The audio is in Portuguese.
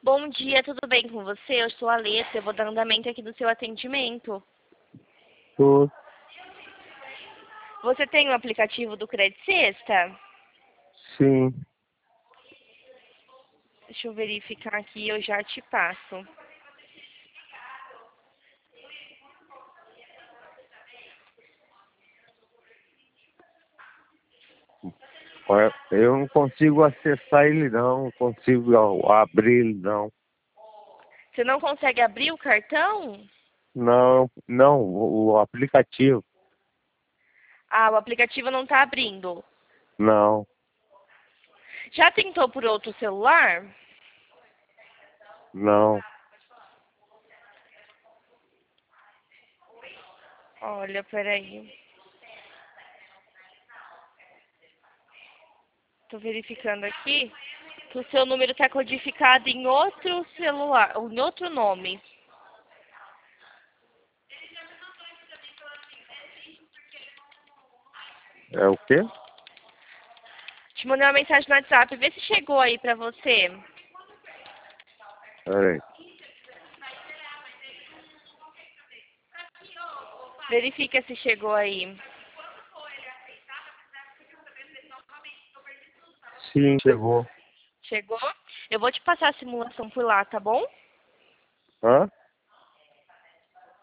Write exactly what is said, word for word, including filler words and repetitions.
Bom dia, tudo bem com você? Eu sou a Alessa, eu vou dar andamento aqui do seu atendimento. Tô, Você tem o aplicativo do Crédito Sexta? sim. Deixa eu verificar aqui, eu já te passo. Olha, eu não consigo acessar ele não, não consigo a- abrir ele não. Você não consegue abrir o cartão? Não, não, o, o aplicativo, Ah, o aplicativo não está abrindo. não, Já tentou por outro celular? não. Olha, peraí. Tô verificando aqui que o seu número está codificado em outro celular, em outro nome. É o quê? Te mandei uma mensagem no WhatsApp, vê se chegou aí pra você. Peraí. Verifica se chegou aí. Sim, chegou. Chegou? Eu vou te passar a simulação por lá, tá bom? Hã?